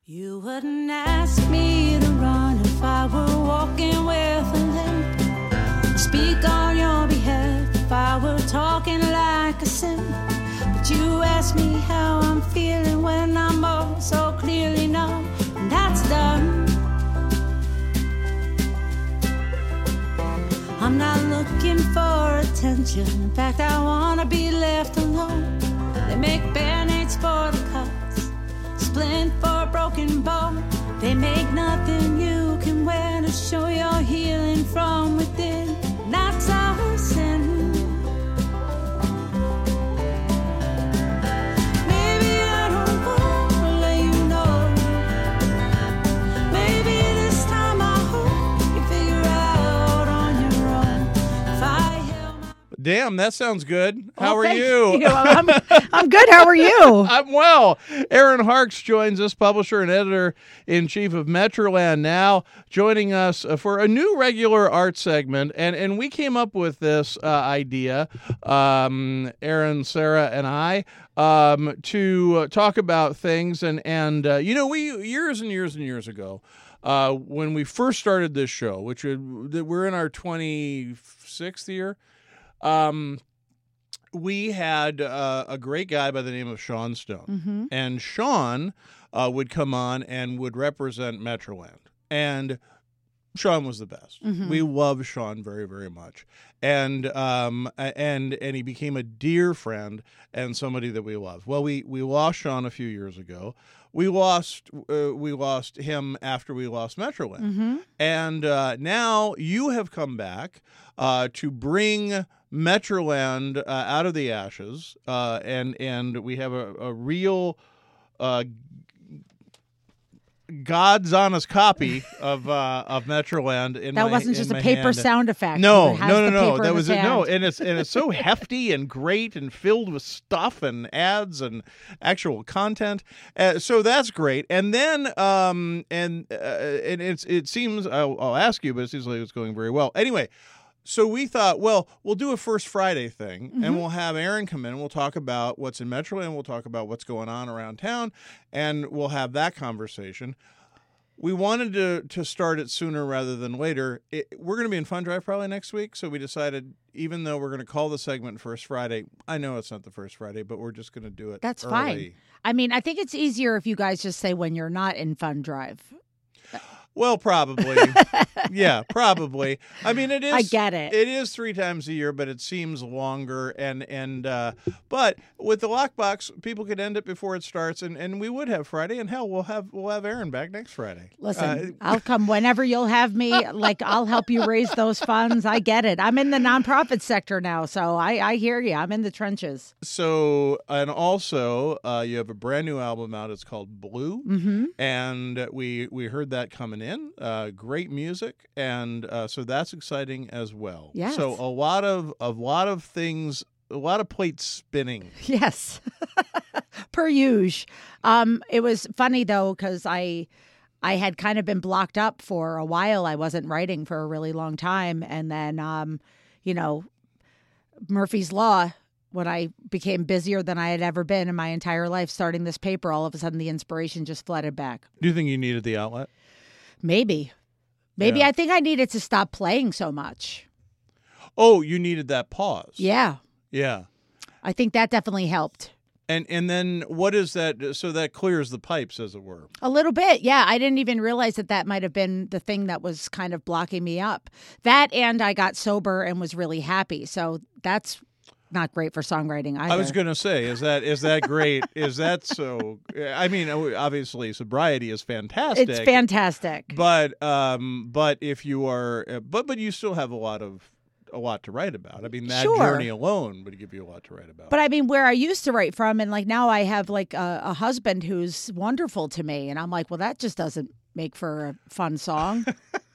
You wouldn't ask me to run if I were walking with a limp. Speak on your behalf if I were talking like a simp. But you ask me how I'm feeling when I'm all so clearly numb, and that's done. I'm not looking for attention. In fact, I wanna be left alone. They make band-aids for the cuts, splint for a broken bone. They make nothing you can wear to show you're healing from within. That's a sin. Maybe I don't wanna let you know. Maybe this time I hope you figure out on your own. If I held my... Damn, that sounds good. Oh, How are thank you? I'm good. How are you? I'm well. Aaron Harks joins us, publisher and editor-in-chief of Metroland Now, joining us for a new regular art segment. And we came up with this idea, Aaron, Sarah, and I, to talk about things. And we years and years and years ago, when we first started this show, which we're in our 26th year, we had a great guy by the name of Sean Stone. Mm-hmm. And Sean would come on and would represent Metroland. And Sean was the best. Mm-hmm. We love Sean very, very much. And he became a dear friend and somebody that we love. Well, we lost Sean a few years ago. We lost him after we lost Metroland. Mm-hmm. And now you have come back to bring Metroland out of the ashes, and we have a real God's honest copy of Metroland. That wasn't just a paper hand. sound effect. No. It has the paper That in was his it. No, hand. and it's so hefty and great and filled with stuff and ads and actual content. So that's great. And then it seems I'll ask you, but it seems like it's going very well. Anyway. So we thought, well, we'll do a First Friday thing, Mm-hmm. and we'll have Aaron come in, and we'll talk about what's in Metroland, we'll talk about what's going on around town, and we'll have that conversation. We wanted to start it sooner rather than later. We're going to be in Fun Drive probably next week, so we decided, even though we're going to call the segment First Friday, I know it's not the First Friday, but we're just going to do it That's early. fine. I mean, I think it's easier if you guys just say when you're not in Fun Drive. Well, probably. Yeah, probably. I mean, it is. I get it. It is 3 times a year, but it seems longer. But with the lockbox, people could end it before it starts, and we would have Friday. And hell, we'll have Aaron back next Friday. Listen, I'll come whenever you'll have me. Like, I'll help you raise those funds. I get it. I'm in the nonprofit sector now, so I hear you. I'm in the trenches. So, and also, you have a brand new album out. It's called Blue, Mm-hmm. and we heard that coming in. Great music, and so that's exciting as well. Yes. So a lot of things, a lot of plates spinning. Yes. Per usual. It was funny, though, because I had kind of been blocked up for a while. I wasn't writing for a really long time. And then, Murphy's Law, when I became busier than I had ever been in my entire life starting this paper, all of a sudden the inspiration just flooded back. Do you think you needed the outlet? Maybe. Yeah. I think I needed to stop playing so much. Oh, you needed that pause. Yeah. Yeah. I think that definitely helped. And then what is that? So that clears the pipes, as it were. A little bit, yeah. I didn't even realize that might have been the thing that was kind of blocking me up. That, and I got sober and was really happy. So that's not great for songwriting either. I was going to say, is that great? Is that so? I mean, obviously, sobriety is fantastic. It's fantastic. But if you are, but you still have a lot to write about. I mean, that Sure. journey alone would give you a lot to write about. But I mean, where I used to write from, and like now I have like a husband who's wonderful to me, and I'm like, well, that just doesn't make for a fun song.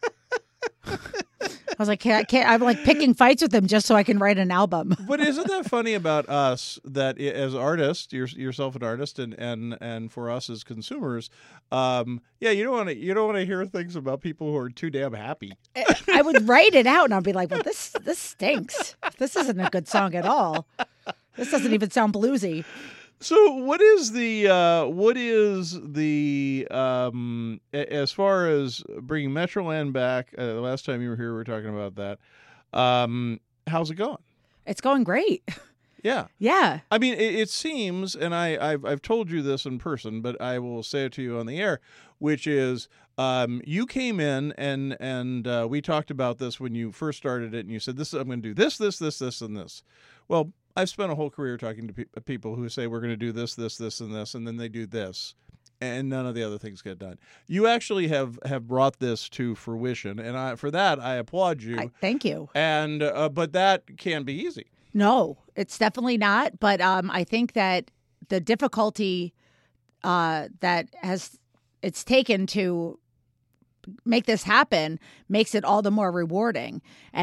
I was like, I'm like picking fights with him just so I can write an album. But isn't that funny about us, that as artists, yourself an artist, and for us as consumers, you don't want to hear things about people who are too damn happy. I would write it out and I'd be like, well, this stinks. This isn't a good song at all. This doesn't even sound bluesy. So what is the as far as bringing Metroland back? The last time you were here, we were talking about that. How's it going? It's going great. Yeah. Yeah. I mean, it seems, and I've told you this in person, but I will say it to you on the air, which is you came in and we talked about this when you first started it, and you said, "This I'm going to do this, and this." Well, I've spent a whole career talking to people who say we're going to do this, and this, and then they do this, and none of the other things get done. You actually have brought this to fruition, and for that I applaud you. Thank you. And but that can be easy. No, it's definitely not. But I think that the difficulty that it's taken to make this happen makes it all the more rewarding. And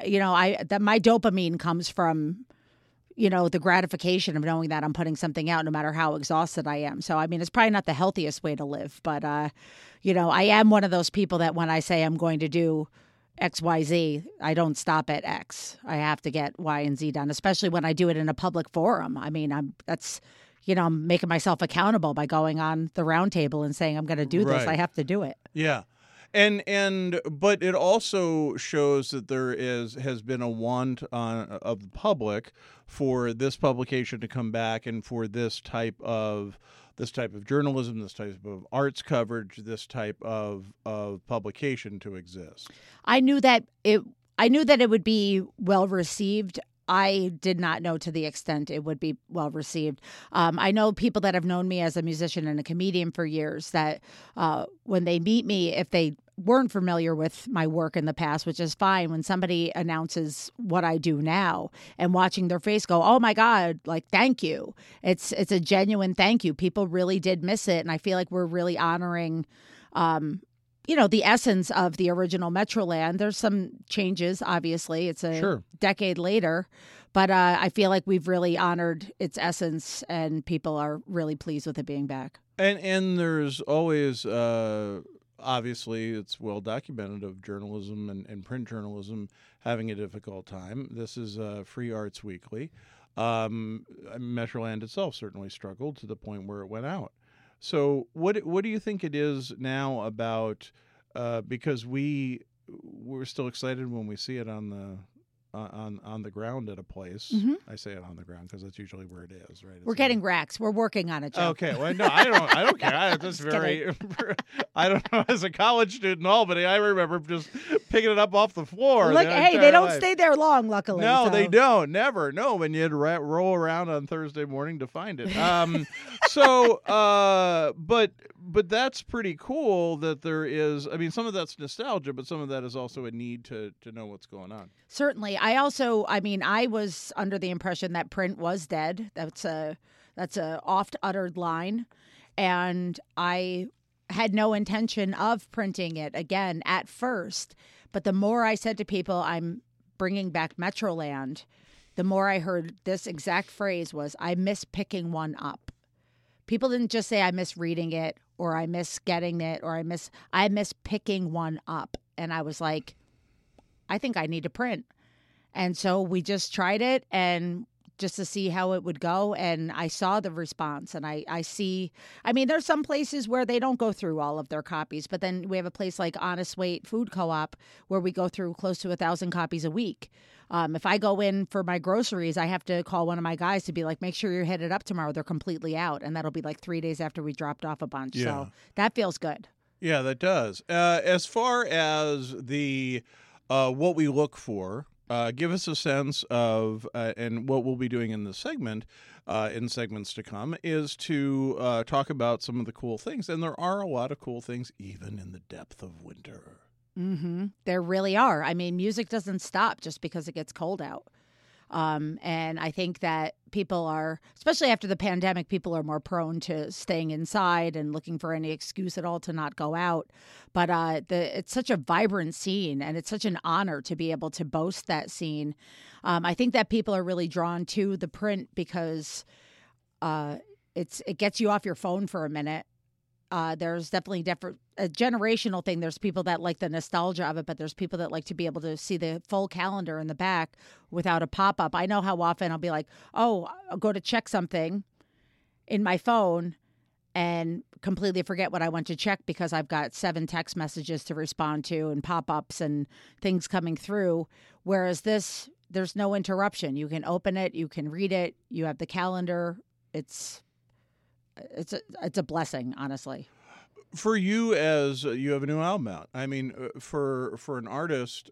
my dopamine comes from, the gratification of knowing that I'm putting something out no matter how exhausted I am. So, I mean, it's probably not the healthiest way to live, but, I am one of those people that when I say I'm going to do XYZ, I don't stop at X. I have to get Y and Z done, especially when I do it in a public forum. I mean, I'm making myself accountable by going on the round table and saying I'm going to do this. Right. I have to do it. Yeah. But it also shows that there has been a want of the public for this publication to come back and for this type of journalism, this type of arts coverage, this type of publication to exist. I knew that it would be well received. I did not know to the extent it would be well received. I know people that have known me as a musician and a comedian for years that when they meet me, if they weren't familiar with my work in the past, which is fine, when somebody announces what I do now and watching their face go, "Oh my God, like, thank you." It's a genuine thank you. People really did miss it. And I feel like we're really honoring the essence of the original Metroland. There's some changes, obviously. It's a decade later, but I feel like we've really honored its essence, and people are really pleased with it being back. And there's always, obviously, it's well documented of journalism and print journalism having a difficult time. This is Free Arts Weekly. Metroland itself certainly struggled to the point where it went out. So what do you think it is now about? Because we're still excited when we see it on the ground at a place. Mm-hmm. I say it on the ground because that's usually where it is, right? We're getting racks. We're working on it, Joe. Okay. Well, no, I don't care. I don't know. As a college student in Albany, I remember just picking it up off the floor. Look, hey, they don't stay there long, luckily. No, so. They don't. Never. No, when you had to roll around on Thursday morning to find it. But that's pretty cool that there is. I mean, some of that's nostalgia, but some of that is also a need to know what's going on. Certainly. I was under the impression that print was dead. That's a oft uttered line, and I had no intention of printing it again at first. But the more I said to people, I'm bringing back Metroland, the more I heard this exact phrase was, "I miss picking one up." People didn't just say, "I miss reading it," or "I miss getting it," or I miss picking one up. And I was like, I think I need to print. And so we just tried it and just to see how it would go. And I saw the response, and I see, there's some places where they don't go through all of their copies, but then we have a place like Honest Weight Food Co-op where we go through close to 1,000 copies a week. If I go in for my groceries, I have to call one of my guys to be like, make sure you're headed up tomorrow. They're completely out. And that'll be like 3 days after we dropped off a bunch. Yeah. So that feels good. Yeah, that does. As far as the what we look for, give us a sense of, and what we'll be doing in this segment, in segments to come, is to talk about some of the cool things. And there are a lot of cool things, even in the depth of winter. Mm-hmm. There really are. Music doesn't stop just because it gets cold out. And I think that people are, especially after the pandemic, people are more prone to staying inside and looking for any excuse at all to not go out. But it's such a vibrant scene, and it's such an honor to be able to boast that scene. I think that people are really drawn to the print because it gets you off your phone for a minute. There's definitely a generational thing. There's people that like the nostalgia of it, but there's people that like to be able to see the full calendar in the back without a pop-up. I know how often I'll be like, oh, I'll go to check something, in my phone and completely forget what I want to check because I've got 7 text messages to respond to and pop-ups and things coming through. Whereas this, there's no interruption. You can open it, you can read it, you have the calendar. It's a blessing, honestly. For you, as you have a new album out, I mean, for an artist,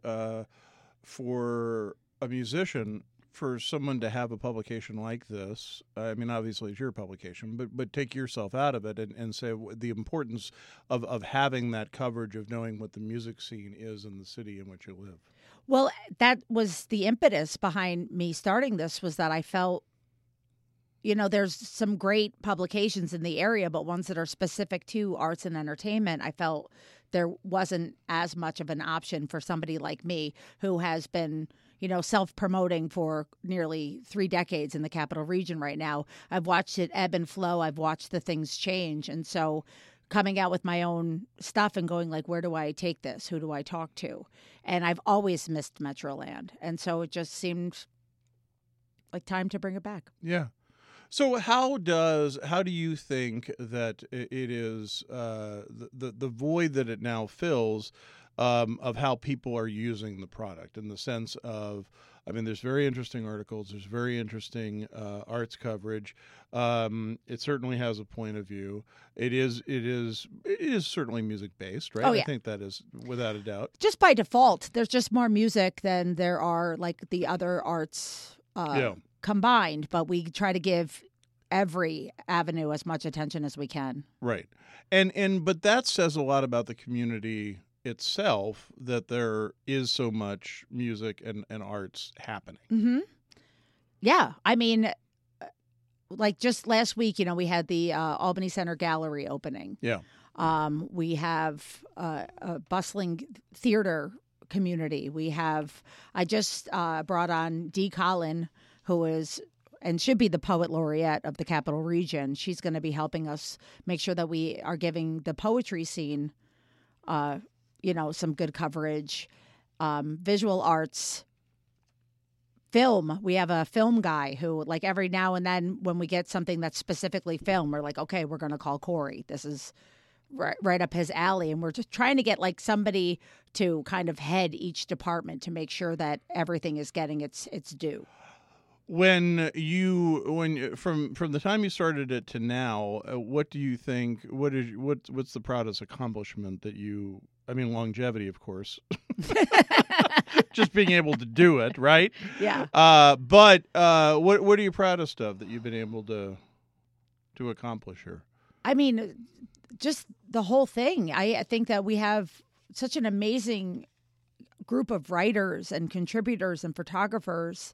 for a musician, for someone to have a publication like this, I mean, obviously it's your publication, but take yourself out of it and say the importance of having that coverage, of knowing what the music scene is in the city in which you live. Well, that was the impetus behind me starting this, was that I felt, there's some great publications in the area, but ones that are specific to arts and entertainment, I felt there wasn't as much of an option for somebody like me who has been, self-promoting for nearly 3 decades in the Capital Region right now. I've watched it ebb and flow. I've watched the things change. And so coming out with my own stuff and going like, where do I take this? Who do I talk to? And I've always missed Metroland. And so it just seemed like time to bring it back. Yeah. So how do you think that it is the void that it now fills of how people are using the product, in the sense of, I mean, there's very interesting articles, there's very interesting arts coverage. It certainly has a point of view. It is certainly music based, right? Oh, yeah. I think that is without a doubt. Just by default, there's just more music than there are like the other arts combined, but we try to give every avenue as much attention as we can. Right. But that says a lot about the community itself, that there is so much music and arts happening. Mm-hmm. Yeah. I mean, like just last week, we had the Albany Center Gallery opening. Yeah. We have a bustling theater community. I just brought on Dee Collin, who is and should be the poet laureate of the Capital Region. She's going to be helping us make sure that we are giving the poetry scene, some good coverage, visual arts, film. We have a film guy who, like, every now and then when we get something that's specifically film, we're like, okay, we're going to call Corey. This is right up his alley. And we're just trying to get like somebody to kind of head each department to make sure that everything is getting its due. When from the time you started it to now, what do you think? What's the proudest accomplishment that you? I mean, longevity, of course. Just being able to do it, right? Yeah. But what are you proudest of that you've been able to accomplish here? I mean, just the whole thing. I think that we have such an amazing group of writers and contributors and photographers.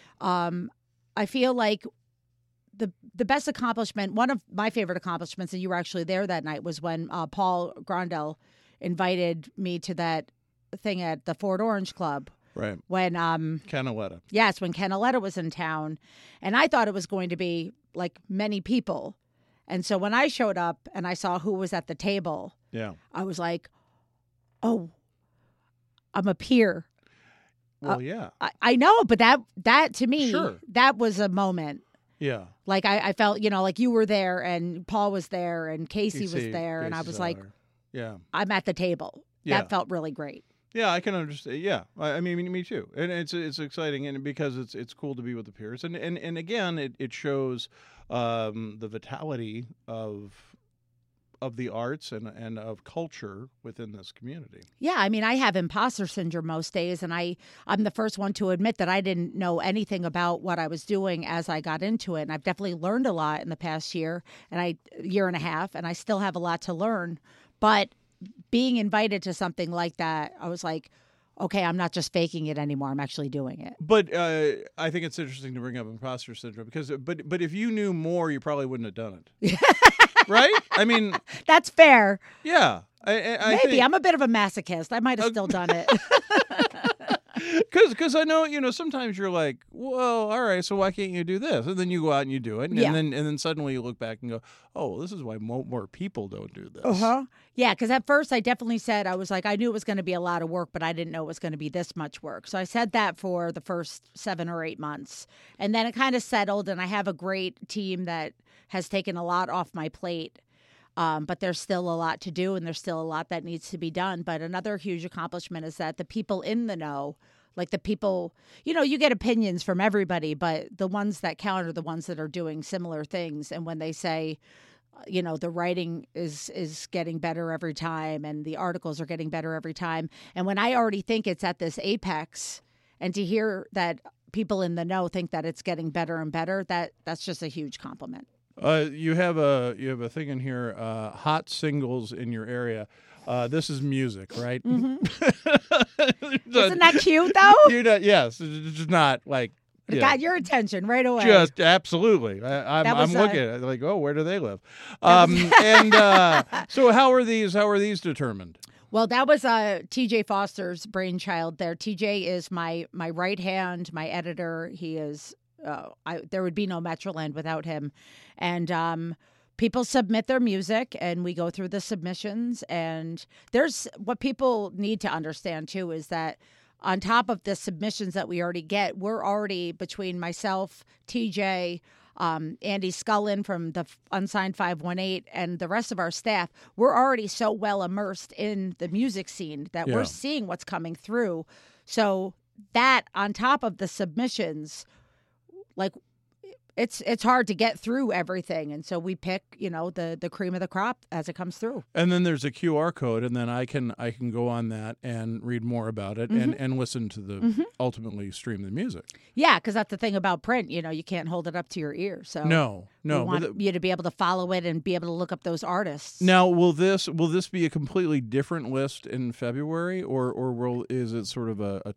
I feel like the best accomplishment, one of my favorite accomplishments, and you were actually there that night, was when Paul Grondel invited me to that thing at the Fort Orange Club. Right. When Canaletta. Yes, when Canaletta was in town. And I thought it was going to be like many people. And so when I showed up and I saw who was at the table, I was like, oh, I'm a peer. Well, yeah. I know, but that to me, sure, that was a moment. Yeah. Like I felt, like you were there and Paul was there and Casey was there. And I was like, yeah, I'm at the table. Yeah. That felt really great. Yeah, I can understand. Yeah, I mean, me too. And it's exciting, and because it's cool to be with the peers, and again, it shows the vitality of the arts and of culture within this community. Yeah, I mean, I have imposter syndrome most days, and I'm the first one to admit that I didn't know anything about what I was doing as I got into it, and I've definitely learned a lot in the past year and a half, and I still have a lot to learn. But being invited to something like that, I was like, okay, I'm not just faking it anymore. I'm actually doing it. But I think it's interesting to bring up imposter syndrome because, but if you knew more, you probably wouldn't have done it. Right? I mean, that's fair. Yeah. I Maybe. I'm a bit of a masochist. I might have still done it. Because I know, sometimes you're like, well, all right, so why can't you do this? And then you go out and you do it, and, Yeah. then suddenly you look back and go, oh, well, this is why more people don't do this. Uh-huh. Yeah, because at first I definitely said, I was like, I knew it was going to be a lot of work, but I didn't know it was going to be this much work. So I said that for the first 7 or 8 months. And then it kind of settled, and I have a great team that has taken a lot off my plate. But there's still a lot to do, and there's still a lot that needs to be done. But another huge accomplishment is that the people in the know, like the people, you get opinions from everybody, but the ones that count are the ones that are doing similar things. And when they say, the writing is getting better every time, and the articles are getting better every time. And when I already think it's at this apex, and to hear that people in the know think that it's getting better and better, that's just a huge compliment. You have a thing in here, hot singles in your area. This is music, right? Mm-hmm. Isn't that cute, though? Yes, it's just not like. It got your attention right away. Just absolutely. I'm looking at it like, oh, where do they live? So how are these determined? Well, that was TJ Foster's brainchild there. TJ is my right hand, my editor. He is there would be no Metroland without him. And people submit their music, and we go through the submissions. And there's what people need to understand too is that on top of the submissions that we already get, we're already, between myself, TJ, Andy Scullin from the Unsigned 518, and the rest of our staff, we're already so well immersed in the music scene that we're seeing what's coming through. So that on top of the submissions, like it's hard to get through everything, and so we pick the cream of the crop as it comes through. And then there's a QR code, and then I can go on that and read more about it, and listen to the ultimately stream the music. Yeah, because that's the thing about print. You can't hold it up to your ear. So no, we want you to be able to follow it and be able to look up those artists. Now, will this be a completely different list in February, or is it sort of a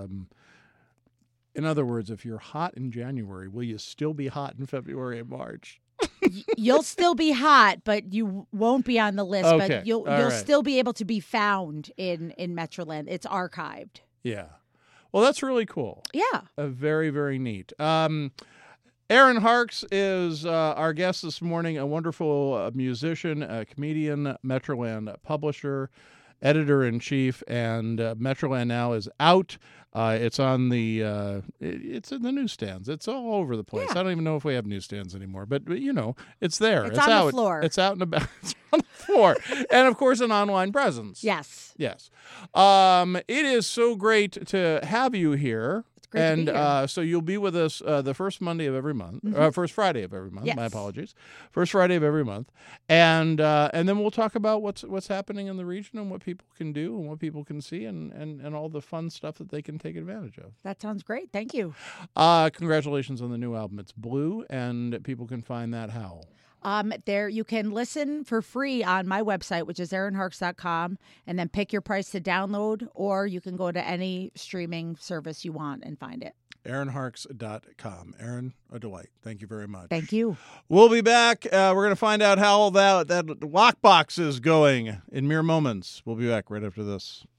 in other words, if you're hot in January, will you still be hot in February and March? You'll still be hot, but you won't be on the list. Okay. But you'll still be able to be found in Metroland. It's archived. Yeah. Well, that's really cool. Yeah. Very, very neat. Aaron Harks is our guest this morning, a wonderful musician, a comedian, Metroland publisher, editor-in-chief, and Metroland Now is out. It's on it's in the newsstands. It's all over the place. Yeah. I don't even know if we have newsstands anymore, but it's there. It's on out. The floor. It's out and about. It's on the floor, and of course, an online presence. Yes. Yes. It is so great to have you here. It's great to be here. So you'll be with us the first Monday of every month, first Friday of every month. Yes. My apologies. First Friday of every month, and then we'll talk about what's happening in the region and what people can do and what people can see and all the fun stuff that they can take advantage of. That sounds great. Thank you. Congratulations on the new album. It's Blue, and people can find that how? There you can listen for free on my website, which is aaronharks.com, and then pick your price to download, or you can go to any streaming service you want and find it. aaronharks.com. Aaron, a delight. Thank you very much. Thank you. We'll be back. We're going to find out how that lockbox is going in mere moments. We'll be back right after this.